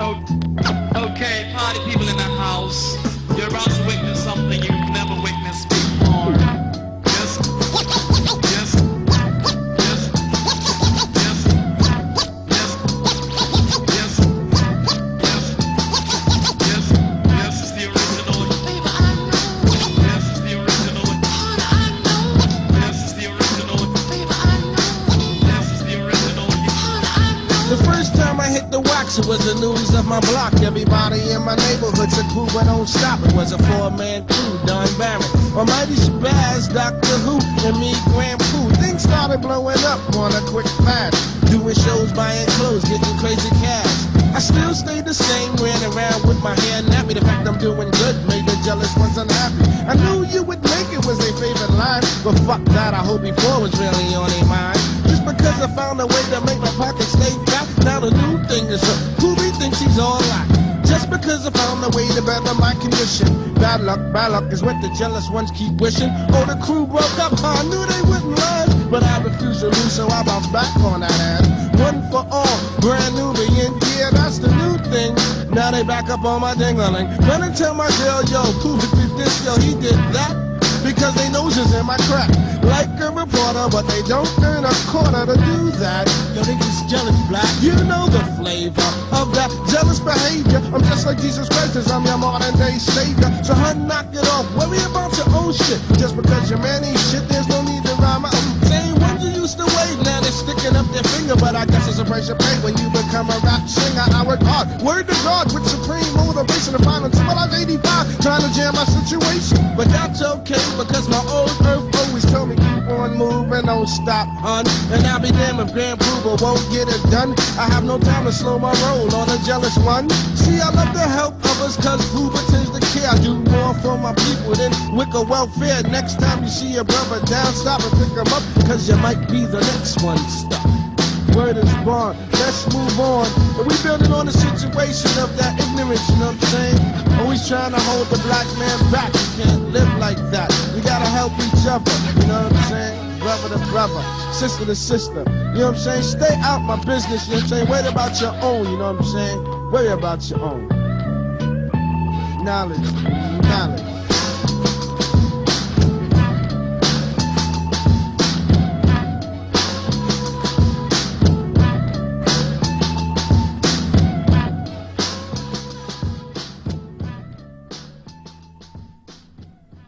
Okay, party people in the house, you're about to witness something you've never witnessed before. Yes, yes, yes, yes, yes, yes, yes, yes, yes, it's the original. Yes, it's the original. Yes, it's the original. Yes, it's the original. The first time I hit the wax, it was the news of my block. Everybody in my neighborhood said, "Crew, but don't stop." It was a four-man crew, Don Barrett, Almighty Shabazz, Dr. Who, and me, Grand Pooh. Things started blowing up on a quick fast. Doing shows, buying clothes, getting crazy cash. I still stayed the same, ran around with my hair nappy. The fact I'm doing good made the jealous ones unhappy. I knew you would make it was their favorite line, but fuck that, I hope before was really on their mind. Just because I found a way to make my pocket stay fat, now the new thing is who we think she's all like. Just because I found a way to better my condition. Bad luck is what the jealous ones keep wishing. Oh, the crew broke up, I knew they wouldn't last, but I refused to lose, so I bounced back on that ass. One for all, brand new begin, yeah, that's the new thing. Now they back up on my dingling. Run and tell my girl, yo, Pooh did this, yo, he did that. Because they noses in my crack. Like a reporter, but they don't earn a quarter to do that. Yo, niggas jealous, black. You know the flavor of that jealous behavior. I'm just like Jesus Christ, 'cause I'm your modern day savior. So hun, knock it off, worry about your own shit. Just because your man ain't shit, there's no need to rhyme. Same ones you used to wave, now they're sticking up their finger. But I guess it's a price you pay when you become a rap singer. I work hard, word to God, with supreme motivation to find until I was 85, trying to jam my situation. But that's okay, because my old earth always told me keep on moving, don't stop, hun. And I'll be damned if Grand Pooh won't get it done. I have no time to slow my roll on a jealous one. See, I love to help others, 'cause Pooh tends to care. I do more for my people than wicked welfare. Next time you see your brother down, stop and pick him up, 'cause you might be the next one stuck. Word is born, let's move on. And we building on the situation of that ignorance, you know what I'm saying? Always trying to hold the black man back. We can't live like that. We gotta help each other, you know what I'm saying? Brother to brother, sister to sister, you know what I'm saying? Stay out my business, you know what I'm saying? Worry about your own, you know what I'm saying? Worry about your own. Knowledge, knowledge.